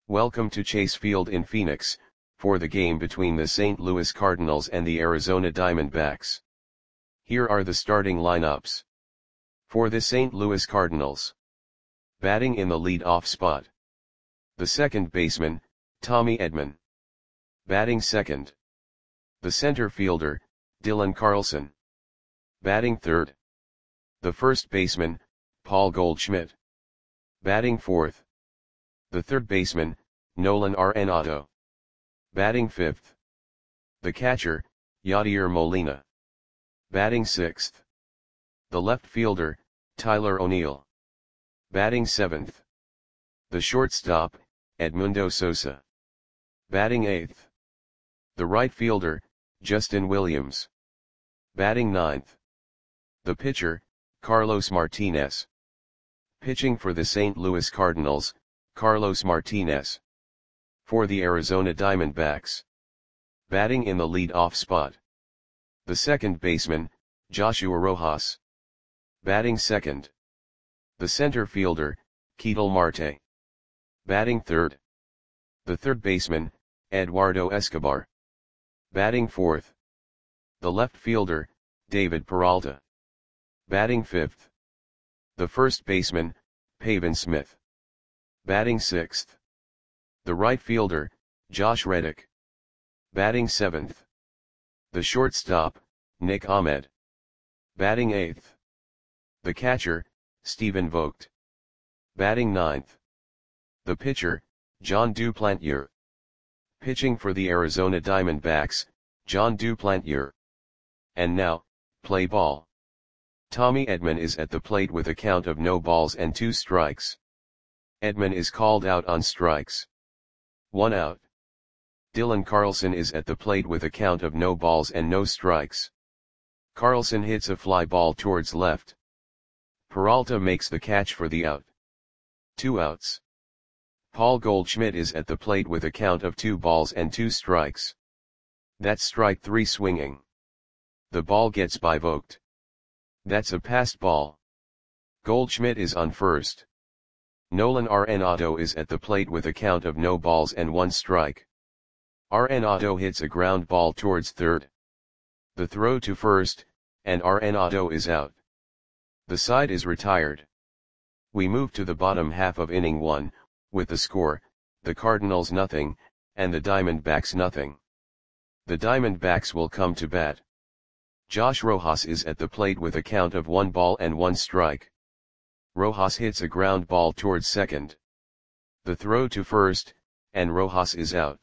Welcome to Chase Field in Phoenix, for the game between the St. Louis Cardinals and the Arizona Diamondbacks. Here are the starting lineups. For the St. Louis Cardinals. Batting in the lead-off spot. The second baseman, Tommy Edman. Batting second. The center fielder, Dylan Carlson. Batting third. The first baseman, Paul Goldschmidt. Batting fourth. The third baseman, Nolan Arenado. Batting fifth. The catcher, Yadier Molina. Batting sixth. The left fielder, Tyler O'Neill. Batting seventh. The shortstop, Edmundo Sosa. Batting eighth. The right fielder, Justin Williams. Batting ninth. The pitcher, Carlos Martinez. Pitching for the St. Louis Cardinals, Carlos Martinez. For the Arizona Diamondbacks. Batting in the lead-off spot. The second baseman, Joshua Rojas. Batting second. The center fielder, Ketel Marte. Batting third. The third baseman, Eduardo Escobar. Batting fourth. The left fielder, David Peralta. Batting fifth. The first baseman, Pavin Smith. Batting sixth. The right fielder, Josh Reddick. Batting seventh. The shortstop, Nick Ahmed. Batting eighth. The catcher, Stephen Vogt. Batting ninth. The pitcher, Jon Duplantier. Pitching for the Arizona Diamondbacks, Jon Duplantier. And now, play ball. Tommy Edman is at the plate with a count of no balls and 2 strikes. Edman is called out on strikes. 1 out. Dylan Carlson is at the plate with a count of no balls and no strikes. Carlson hits a fly ball towards left. Peralta makes the catch for the out. 2 outs. Paul Goldschmidt is at the plate with a count of 2 balls and 2 strikes. That's strike 3 swinging. The ball gets by Vogt. That's a passed ball. Goldschmidt is on first. Nolan Arenado is at the plate with a count of no balls and 1 strike. Arenado hits a ground ball towards third. The throw to first, and Arenado is out. The side is retired. We move to the bottom half of inning 1, with the score, the Cardinals nothing, and the Diamondbacks nothing. The Diamondbacks will come to bat. Josh Rojas is at the plate with a count of 1 ball and 1 strike. Rojas hits a ground ball towards second. The throw to first, and Rojas is out.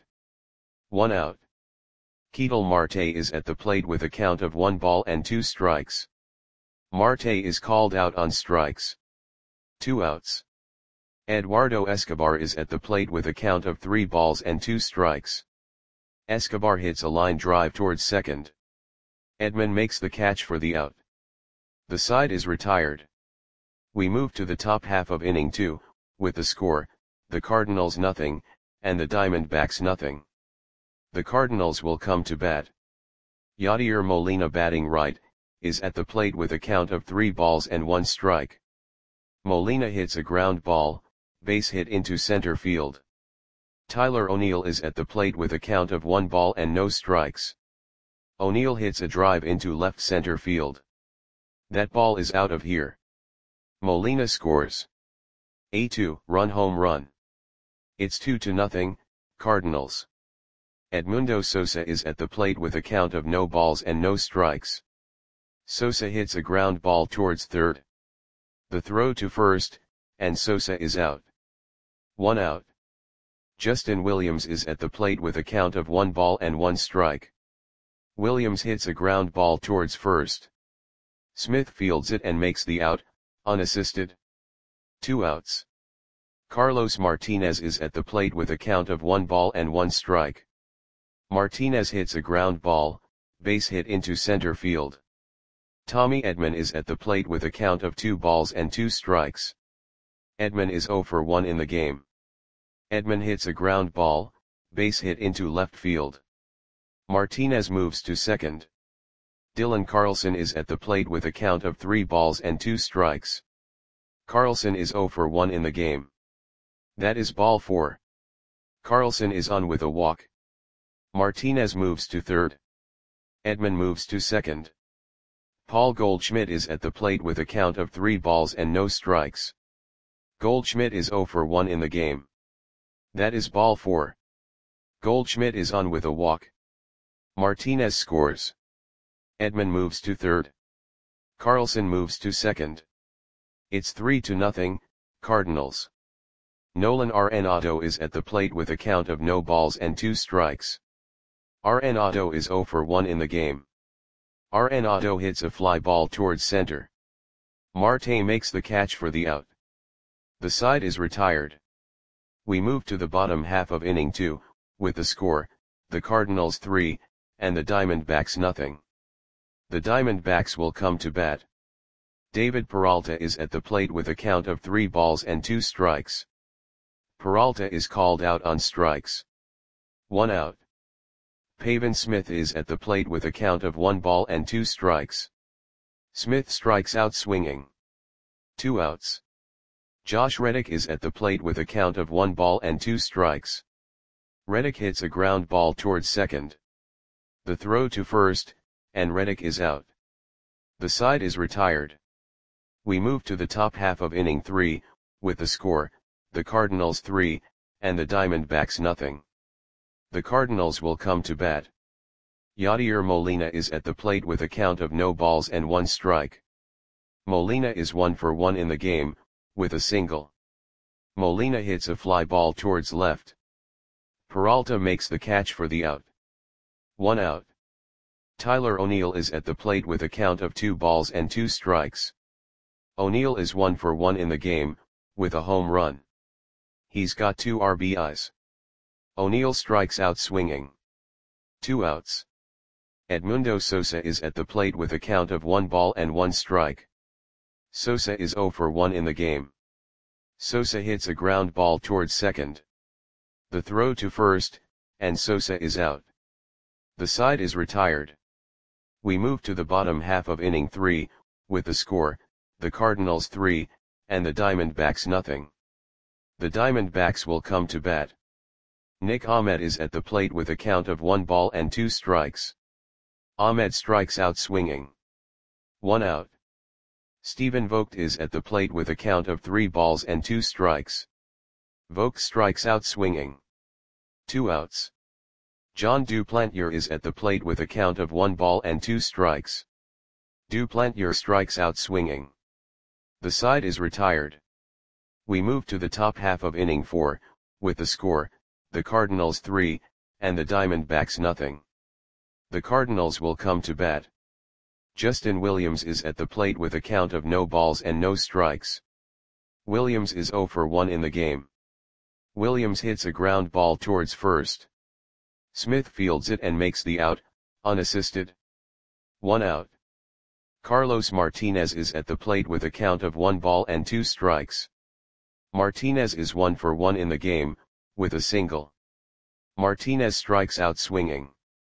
1 out. Ketel Marte is at the plate with a count of 1 ball and 2 strikes. Marte is called out on strikes. 2 outs. Eduardo Escobar is at the plate with a count of 3 balls and 2 strikes. Escobar hits a line drive towards second. Edman makes the catch for the out. The side is retired. We move to the top half of inning 2, with the score, the Cardinals nothing, and the Diamondbacks nothing. The Cardinals will come to bat. Yadier Molina batting right, is at the plate with a count of 3 balls and 1 strike. Molina hits a ground ball, base hit into center field. Tyler O'Neill is at the plate with a count of 1 ball and no strikes. O'Neill hits a drive into left center field. That ball is out of here. Molina scores a 2-run home run. It's 2-0, Cardinals. Edmundo Sosa is at the plate with a count of no balls and no strikes. Sosa hits a ground ball towards third. The throw to first, and Sosa is out. 1 out. Justin Williams is at the plate with a count of 1 ball and 1 strike. Williams hits a ground ball towards first. Smith fields it and makes the out, unassisted. 2 outs. Carlos Martinez is at the plate with a count of 1 ball and 1 strike. Martinez hits a ground ball, base hit into center field. Tommy Edman is at the plate with a count of 2 balls and 2 strikes. Edman is 0 for 1 in the game. Edman hits a ground ball, base hit into left field. Martinez moves to second. Dylan Carlson is at the plate with a count of 3 balls and 2 strikes. Carlson is 0 for 1 in the game. That is ball 4. Carlson is on with a walk. Martinez moves to third. Edman moves to second. Paul Goldschmidt is at the plate with a count of 3 balls and no strikes. Goldschmidt is 0 for 1 in the game. That is ball 4. Goldschmidt is on with a walk. Martinez scores. Edman moves to third. Carlson moves to second. It's 3-0, Cardinals. Nolan Arenado is at the plate with a count of no balls and 2 strikes. Arenado is 0 for 1 in the game. Arenado hits a fly ball towards center. Marte makes the catch for the out. The side is retired. We move to the bottom half of inning 2, with the score, the Cardinals 3, and the Diamondbacks nothing. The Diamondbacks will come to bat. David Peralta is at the plate with a count of 3 balls and 2 strikes. Peralta is called out on strikes. 1 out. Pavin Smith is at the plate with a count of 1 ball and 2 strikes. Smith strikes out swinging. 2 outs. Josh Reddick is at the plate with a count of 1 ball and 2 strikes. Reddick hits a ground ball towards second. The throw to first, and Reddick is out. The side is retired. We move to the top half of inning 3, with the score, the Cardinals 3, and the Diamondbacks nothing. The Cardinals will come to bat. Yadier Molina is at the plate with a count of no balls and 1 strike. Molina is 1 for 1 in the game, with a single. Molina hits a fly ball towards left. Peralta makes the catch for the out. 1 out. Tyler O'Neill is at the plate with a count of 2 balls and 2 strikes. O'Neill is 1 for 1 in the game, with a home run. He's got 2 RBIs. O'Neill strikes out swinging. 2 outs. Edmundo Sosa is at the plate with a count of 1 ball and 1 strike. Sosa is 0 for 1 in the game. Sosa hits a ground ball towards second. The throw to first, and Sosa is out. The side is retired. We move to the bottom half of inning 3, with the score, the Cardinals 3, and the Diamondbacks nothing. The Diamondbacks will come to bat. Nick Ahmed is at the plate with a count of 1 ball and 2 strikes. Ahmed strikes out swinging. 1 out. Stephen Vogt is at the plate with a count of 3 balls and 2 strikes. Vogt strikes out swinging. 2 outs. John Duplantier is at the plate with a count of 1 ball and 2 strikes. Duplantier strikes out swinging. The side is retired. We move to the top half of inning 4, with the score, the Cardinals 3, and the Diamondbacks nothing. The Cardinals will come to bat. Justin Williams is at the plate with a count of no balls and no strikes. Williams is 0 for 1 in the game. Williams hits a ground ball towards first. Smith fields it and makes the out, unassisted. 1 out. Carlos Martinez is at the plate with a count of 1 ball and 2 strikes. Martinez is 1 for 1 in the game, with a single. Martinez strikes out swinging.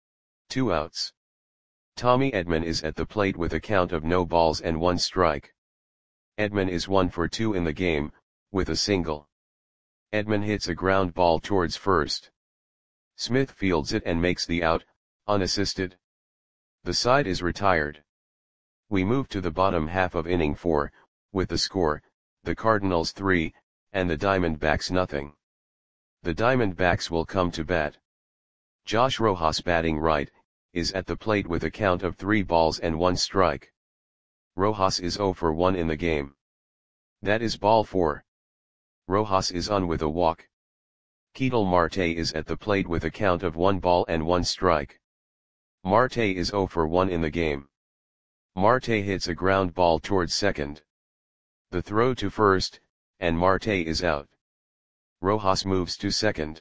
2 outs. Tommy Edman is at the plate with a count of no balls and 1 strike. Edman is 1 for 2 in the game, with a single. Edman hits a ground ball towards first. Smith fields it and makes the out, unassisted. The side is retired. We move to the bottom half of inning 4, with the score, the Cardinals 3, and the Diamondbacks nothing. The Diamondbacks will come to bat. Josh Rojas batting right, is at the plate with a count of 3 balls and 1 strike. Rojas is 0 for 1 in the game. That is ball 4. Rojas is on with a walk. Ketel Marte is at the plate with a count of 1 ball and 1 strike. Marte is 0 for 1 in the game. Marte hits a ground ball towards second. The throw to first, and Marte is out. Rojas moves to second.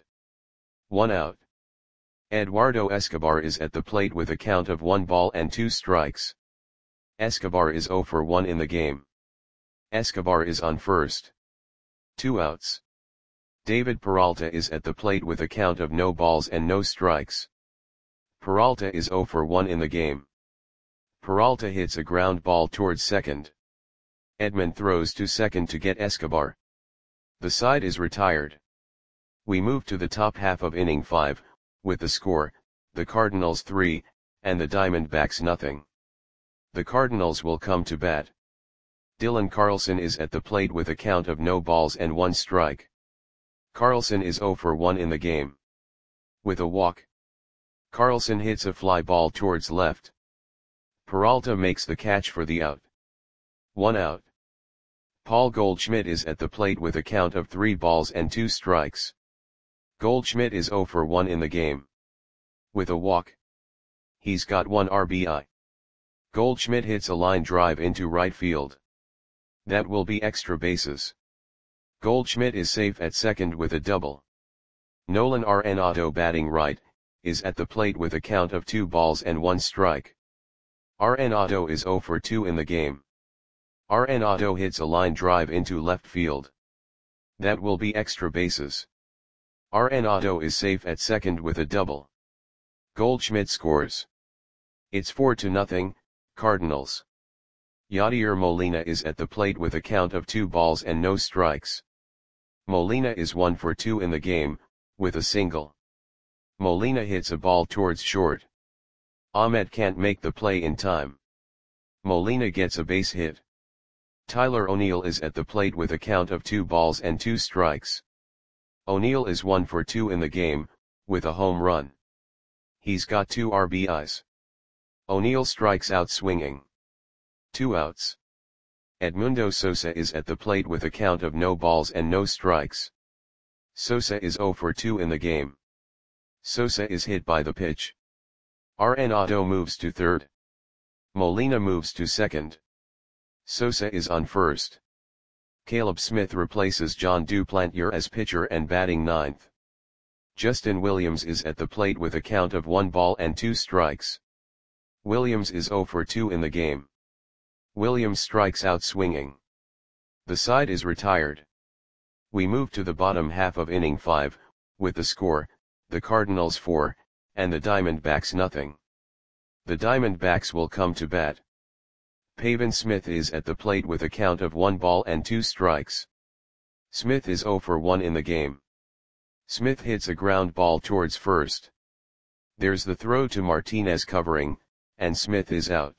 1 out. Eduardo Escobar is at the plate with a count of 1 ball and 2 strikes. Escobar is 0 for 1 in the game. Escobar is on first. 2 outs. David Peralta is at the plate with a count of no balls and no strikes. Peralta is 0 for 1 in the game. Peralta hits a ground ball towards second. Edman throws to second to get Escobar. The side is retired. We move to the top half of inning 5, with the score, the Cardinals 3, and the Diamondbacks nothing. The Cardinals will come to bat. Dylan Carlson is at the plate with a count of no balls and 1 strike. Carlson is 0 for 1 in the game. With a walk, Carlson hits a fly ball towards left. Peralta makes the catch for the out. 1 out. Paul Goldschmidt is at the plate with a count of 3 balls and 2 strikes. Goldschmidt is 0 for 1 in the game. With a walk, he's got 1 RBI. Goldschmidt hits a line drive into right field. That will be extra bases. Goldschmidt is safe at second with a double. Nolan Arenado, batting right, is at the plate with a count of 2 balls and 1 strike. Arenado is 0 for 2 in the game. Arenado hits a line drive into left field. That will be extra bases. Arenado is safe at second with a double. Goldschmidt scores. It's 4-0, Cardinals. Yadier Molina is at the plate with a count of 2 balls and no strikes. Molina is 1 for 2 in the game, with a single. Molina hits a ball towards short. Ahmed can't make the play in time. Molina gets a base hit. Tyler O'Neill is at the plate with a count of 2 balls and 2 strikes. O'Neill is 1 for 2 in the game, with a home run. He's got 2 RBIs. O'Neill strikes out swinging. 2 outs. Edmundo Sosa is at the plate with a count of no balls and no strikes. Sosa is 0 for 2 in the game. Sosa is hit by the pitch. Arenado moves to third. Molina moves to second. Sosa is on first. Caleb Smith replaces John Duplantier as pitcher and batting ninth. Justin Williams is at the plate with a count of 1 ball and 2 strikes. Williams is 0 for 2 in the game. Williams strikes out swinging. The side is retired. We move to the bottom half of inning 5, with the score, the Cardinals 4, and the Diamondbacks nothing. The Diamondbacks will come to bat. Pavin Smith is at the plate with a count of 1 ball and 2 strikes. Smith is 0 for 1 in the game. Smith hits a ground ball towards first. There's the throw to Martinez covering, and Smith is out.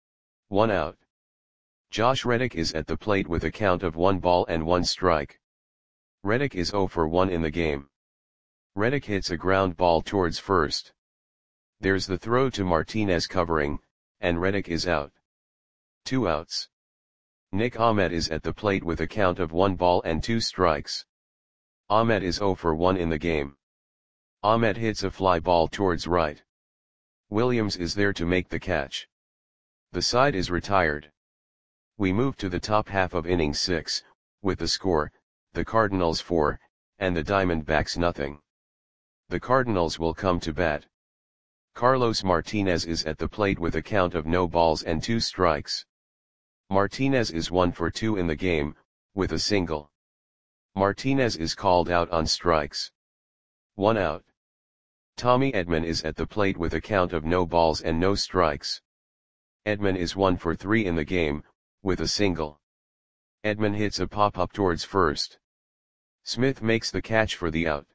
1 out. Josh Reddick is at the plate with a count of 1 ball and 1 strike. Reddick is 0 for 1 in the game. Reddick hits a ground ball towards first. There's the throw to Martinez covering, and Reddick is out. 2 outs. Nick Ahmed is at the plate with a count of 1 ball and 2 strikes. Ahmed is 0 for 1 in the game. Ahmed hits a fly ball towards right. Williams is there to make the catch. The side is retired. We move to the top half of inning 6, with the score, the Cardinals 4, and the Diamondbacks nothing. The Cardinals will come to bat. Carlos Martinez is at the plate with a count of no balls and 2 strikes. Martinez is 1 for 2 in the game, with a single. Martinez is called out on strikes. 1 out. Tommy Edman is at the plate with a count of no balls and no strikes. Edman is 1 for 3 in the game, with a single. Edman hits a pop-up towards first. Smith makes the catch for the out.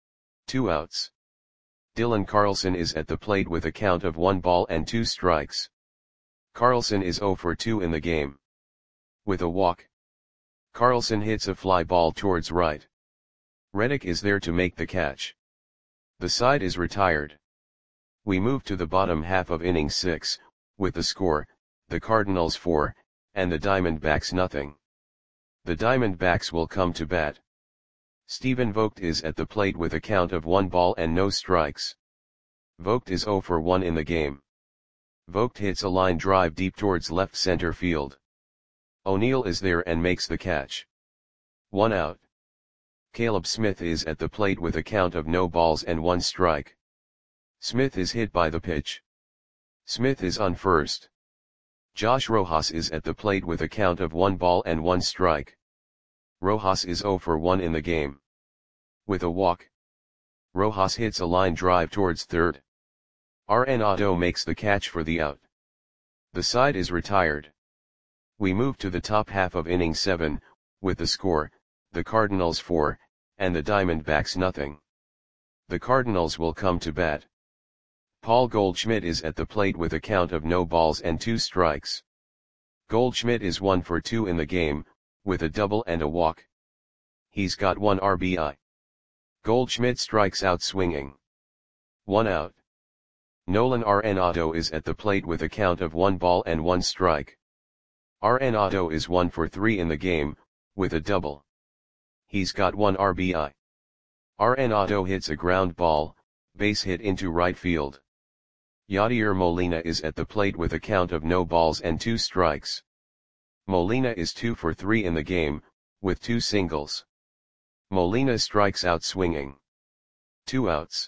2 outs. Dylan Carlson is at the plate with a count of 1 ball and 2 strikes. Carlson is 0 for 2 in the game. With a walk, Carlson hits a fly ball towards right. Reddick is there to make the catch. The side is retired. We move to the bottom half of inning 6, with the score, the Cardinals 4, and the Diamondbacks nothing. The Diamondbacks will come to bat. Stephen Vogt is at the plate with a count of 1 ball and no strikes. Vogt is 0 for 1 in the game. Vogt hits a line drive deep towards left center field. O'Neill is there and makes the catch. 1 out. Caleb Smith is at the plate with a count of no balls and 1 strike. Smith is hit by the pitch. Smith is on first. Josh Rojas is at the plate with a count of 1 ball and 1 strike. Rojas is 0 for 1 in the game. With a walk, Rojas hits a line drive towards third. Arenado makes the catch for the out. The side is retired. We move to the top half of inning 7, with the score, the Cardinals 4, and the Diamondbacks nothing. The Cardinals will come to bat. Paul Goldschmidt is at the plate with a count of no balls and 2 strikes. Goldschmidt is 1 for 2 in the game, with a double and a walk. He's got 1 RBI. Goldschmidt strikes out swinging. 1 out. Nolan Arenado is at the plate with a count of 1 ball and 1 strike. Arenado is 1 for 3 in the game, with a double. He's got 1 RBI. Arenado hits a ground ball, base hit into right field. Yadier Molina is at the plate with a count of no balls and 2 strikes. Molina is 2 for 3 in the game, with 2 singles. Molina strikes out swinging. 2 outs.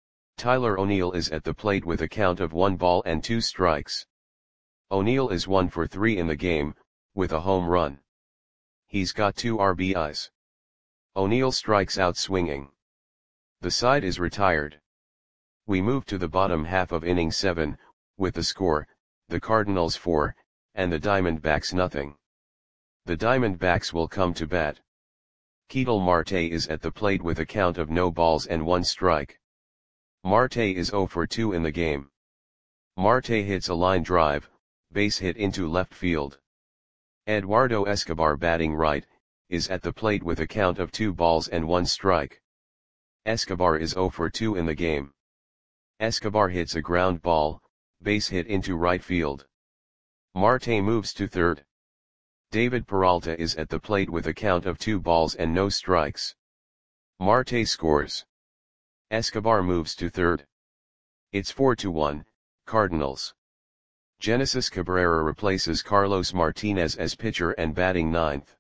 Tyler O'Neill is at the plate with a count of 1 ball and 2 strikes. O'Neill is 1 for 3 in the game, with a home run. He's got 2 RBIs. O'Neill strikes out swinging. The side is retired. We move to the bottom half of inning 7, with the score, the Cardinals 4, and the Diamondbacks nothing. The Diamondbacks will come to bat. Ketel Marte is at the plate with a count of no balls and 1 strike. Marte is 0 for 2 in the game. Marte hits a line drive, base hit into left field. Eduardo Escobar, batting right, is at the plate with a count of 2 balls and 1 strike. Escobar is 0 for 2 in the game. Escobar hits a ground ball, base hit into right field. Marte moves to third. David Peralta is at the plate with a count of 2 balls and no strikes. Marte scores. Escobar moves to third. It's 4-1, Cardinals. Genesis Cabrera replaces Carlos Martinez as pitcher and batting ninth.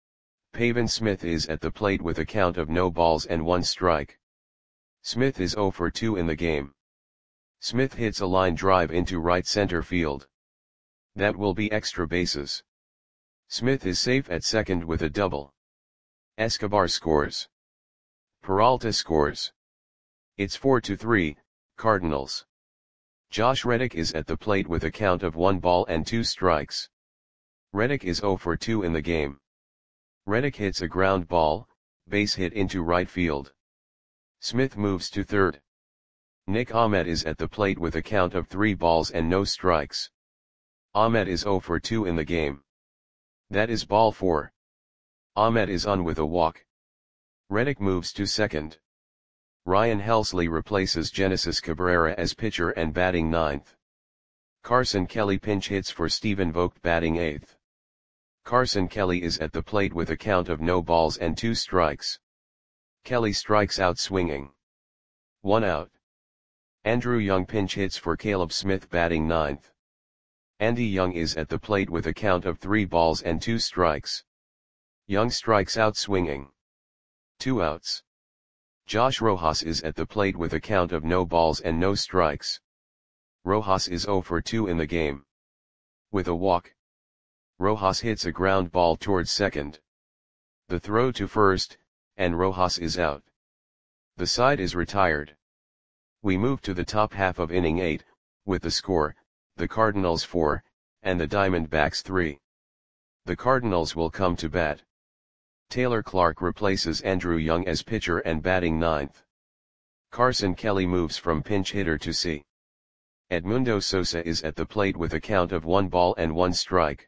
Pavin Smith is at the plate with a count of no balls and 1 strike. Smith is 0 for 2 in the game. Smith hits a line drive into right center field. That will be extra bases. Smith is safe at second with a double. Escobar scores. Peralta scores. It's 4-3, Cardinals. Josh Reddick is at the plate with a count of 1 ball and 2 strikes. Reddick is 0 for 2 in the game. Reddick hits a ground ball, base hit into right field. Smith moves to third. Nick Ahmed is at the plate with a count of 3 balls and no strikes. Ahmed is 0 for 2 in the game. That is ball 4. Ahmed is on with a walk. Reddick moves to second. Ryan Helsley replaces Genesis Cabrera as pitcher and batting ninth. Carson Kelly pinch hits for Stephen Vogt, batting eighth. Carson Kelly is at the plate with a count of no balls and 2 strikes. Kelly strikes out swinging. 1 out. Andrew Young pinch hits for Caleb Smith, batting ninth. Andy Young is at the plate with a count of 3 balls and 2 strikes. Young strikes out swinging. 2 outs. Josh Rojas is at the plate with a count of no balls and no strikes. Rojas is 0 for 2 in the game. With a walk. Rojas hits a ground ball towards second. The throw to first, and Rojas is out. The side is retired. We move to the top half of inning 8, with the score, the Cardinals 4, and the Diamondbacks 3. The Cardinals will come to bat. Taylor Clark replaces Andrew Young as pitcher and batting ninth. Carson Kelly moves from pinch hitter to C. Edmundo Sosa is at the plate with a count of 1 ball and 1 strike.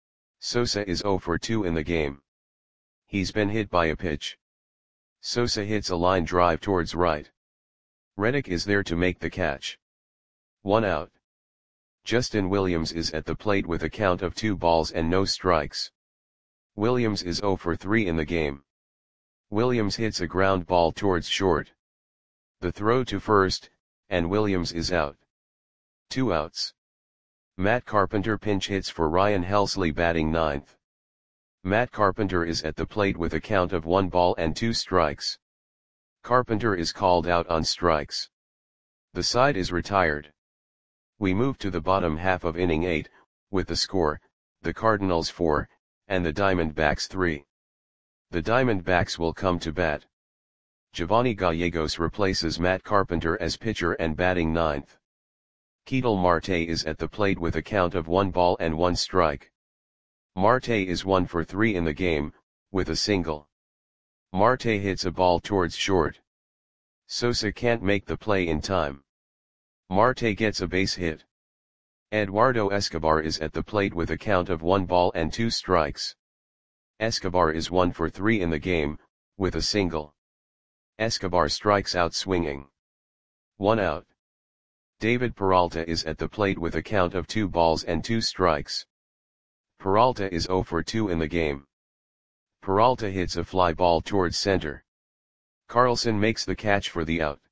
Sosa is 0 for 2 in the game. He's been hit by a pitch. Sosa hits a line drive towards right. Reddick is there to make the catch. 1 out. Justin Williams is at the plate with a count of 2 balls and no strikes. Williams is 0 for 3 in the game. Williams hits a ground ball towards short. The throw to first, and Williams is out. 2 outs. Matt Carpenter pinch hits for Ryan Helsley, batting ninth. Matt Carpenter is at the plate with a count of 1 ball and 2 strikes. Carpenter is called out on strikes. The side is retired. We move to the bottom half of inning 8, with the score, the Cardinals 4, and the Diamondbacks 3. The Diamondbacks will come to bat. Giovanni Gallegos replaces Matt Carpenter as pitcher and batting ninth. Ketel Marte is at the plate with a count of 1 ball and 1 strike. Marte is 1 for 3 in the game, with a single. Marte hits a ball towards short. Sosa can't make the play in time. Marte gets a base hit. Eduardo Escobar is at the plate with a count of 1 ball and 2 strikes. Escobar is 1 for 3 in the game, with a single. Escobar strikes out swinging. 1 out. David Peralta is at the plate with a count of 2 balls and 2 strikes. Peralta is 0 for 2 in the game. Peralta hits a fly ball towards center. Carlson makes the catch for the out.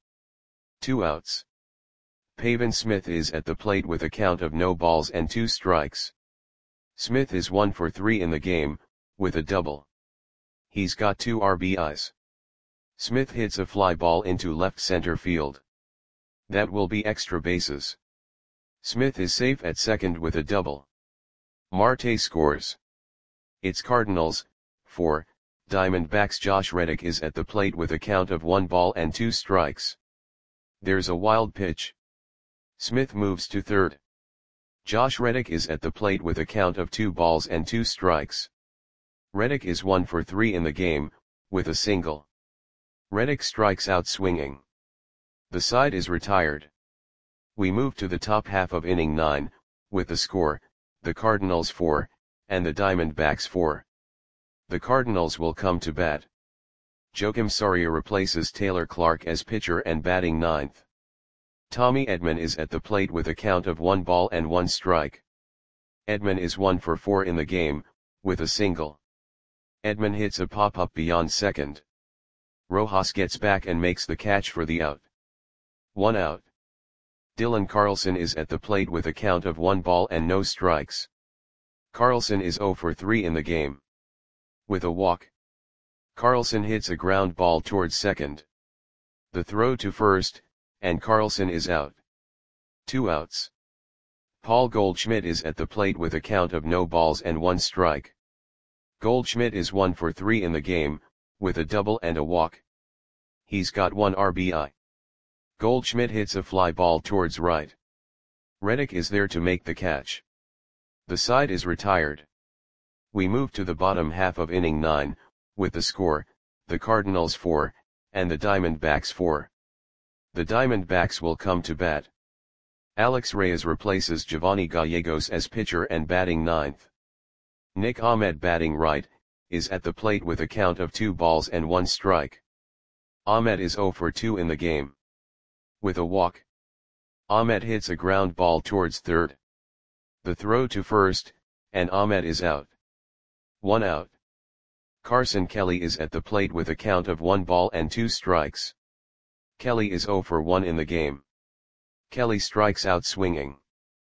2 outs. Pavin Smith is at the plate with a count of no balls and 2 strikes. Smith is 1 for 3 in the game, with a double. He's got 2 RBIs. Smith hits a fly ball into left center field. That will be extra bases. Smith is safe at second with a double. Marte scores. It's Cardinals, 4, Diamondbacks. Josh Reddick is at the plate with a count of 1 ball and 2 strikes. There's a wild pitch. Smith moves to third. Josh Reddick is at the plate with a count of 2 balls and 2 strikes. Reddick is 1 for 3 in the game, with a single. Reddick strikes out swinging. The side is retired. We move to the top half of inning 9, with the score, the Cardinals 4, and the Diamondbacks 4. The Cardinals will come to bat. Joakim Soria replaces Taylor Clark as pitcher and batting 9th. Tommy Edman is at the plate with a count of 1 ball and 1 strike. Edman is 1 for 4 in the game, with a single. Edman hits a pop-up beyond second. Rojas gets back and makes the catch for the out. 1 out. Dylan Carlson is at the plate with a count of 1 ball and no strikes. Carlson is 0 for 3 in the game. With a walk. Carlson hits a ground ball towards second. The throw to first, and Carlson is out. 2 outs. Paul Goldschmidt is at the plate with a count of no balls and 1 strike. Goldschmidt is 1 for 3 in the game, with a double and a walk. He's got 1 RBI. Goldschmidt hits a fly ball towards right. Reddick is there to make the catch. The side is retired. We move to the bottom half of inning 9, with the score, the Cardinals 4, and the Diamondbacks 4. The Diamondbacks will come to bat. Alex Reyes replaces Giovanni Gallegos as pitcher and batting 9th. Nick Ahmed, batting right, is at the plate with a count of 2 balls and 1 strike. Ahmed is 0 for 2 in the game. With a walk. Ahmed hits a ground ball towards third. The throw to first, and Ahmed is out. 1 out. Carson Kelly is at the plate with a count of 1 ball and 2 strikes. Kelly is 0 for 1 in the game. Kelly strikes out swinging.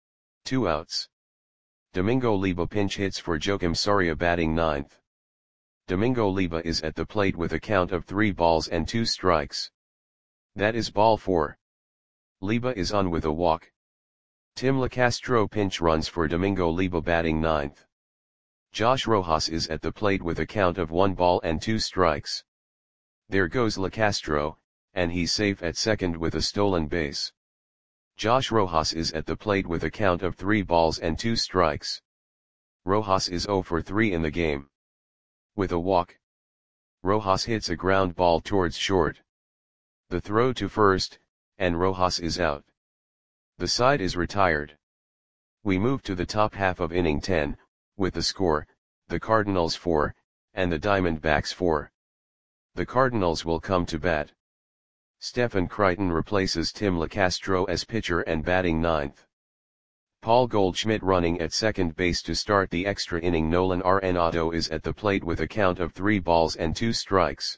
2 outs. Domingo Liba pinch hits for Joakim Soria, batting 9th. Domingo Liba is at the plate with a count of 3 balls and 2 strikes. That is ball 4. Liba is on with a walk. Tim LaCastro pinch runs for Domingo Liba, batting 9th. Josh Rojas is at the plate with a count of 1 ball and 2 strikes. There goes LaCastro, and he's safe at second with a stolen base. Josh Rojas is at the plate with a count of 3 balls and 2 strikes. Rojas is 0 for 3 in the game. With a walk. Rojas hits a ground ball towards short. The throw to first, and Rojas is out. The side is retired. We move to the top half of inning 10, with the score, the Cardinals 4, and the Diamondbacks 4. The Cardinals will come to bat. Stephen Crichton replaces Tim LaCastro as pitcher and batting 9th. Paul Goldschmidt running at second base to start the extra inning. Nolan Arenado is at the plate with a count of 3 balls and 2 strikes.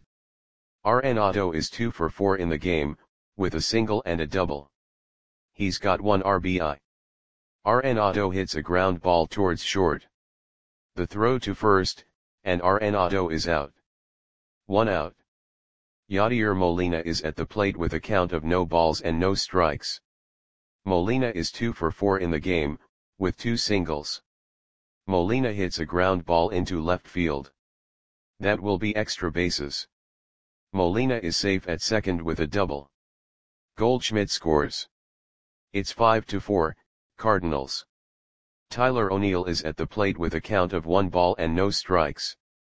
Arenado is 2 for 4 in the game, with a single and a double. He's got 1 RBI. Arenado hits a ground ball towards short. The throw to first, and Arenado is out. 1 out. Yadier Molina is at the plate with a count of no balls and no strikes. Molina is 2 for 4 in the game, with 2 singles. Molina hits a ground ball into left field. That will be extra bases. Molina is safe at second with a double. Goldschmidt scores. It's 5-4, Cardinals. Tyler O'Neill is at the plate with a count of 1 ball and no strikes.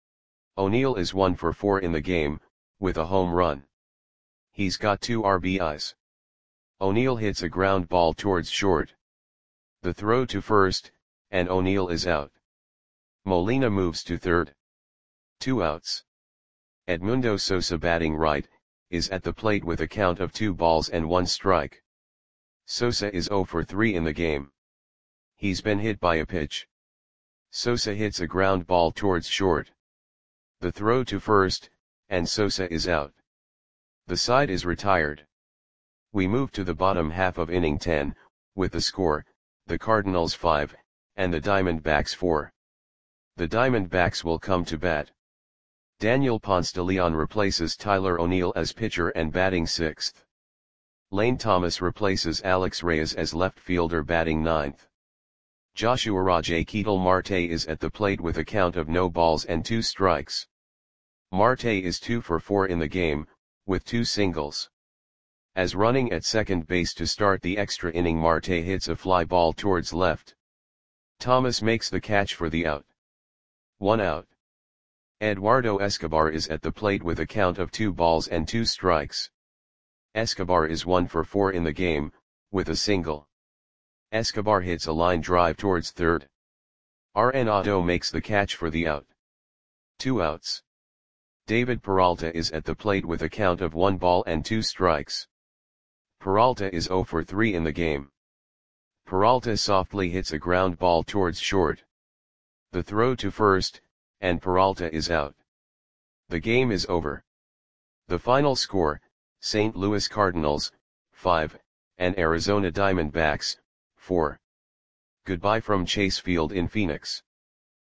O'Neill is 1 for 4 in the game, with a home run. He's got 2 RBIs. O'Neill hits a ground ball towards short. The throw to first, and O'Neill is out. Molina moves to third. 2 outs. Edmundo Sosa, batting right, is at the plate with a count of 2 balls and 1 strike. Sosa is 0 for 3 in the game. He's been hit by a pitch. Sosa hits a ground ball towards short. The throw to first, and Sosa is out. The side is retired. We move to the bottom half of inning 10, with the score, the Cardinals 5, and the Diamondbacks 4. The Diamondbacks will come to bat. Daniel Ponce de Leon replaces Tyler O'Neill as pitcher and batting 6th. Lane Thomas replaces Alex Reyes as left fielder, batting 9th. Joshua Rajay Ketel Marte is at the plate with a count of no balls and 2 strikes. Marte is 2 for 4 in the game, with 2 singles. As running at second base to start the extra inning, Marte hits a fly ball towards left. Thomas makes the catch for the out. 1 out. Eduardo Escobar is at the plate with a count of 2 balls and 2 strikes. Escobar is 1 for 4 in the game, with a single. Escobar hits a line drive towards third. Arenado makes the catch for the out. 2 outs. David Peralta is at the plate with a count of 1 ball and 2 strikes. Peralta is 0 for 3 in the game. Peralta softly hits a ground ball towards short. The throw to first, and Peralta is out. The game is over. The final score, St. Louis Cardinals, 5, and Arizona Diamondbacks, 4. Goodbye from Chase Field in Phoenix.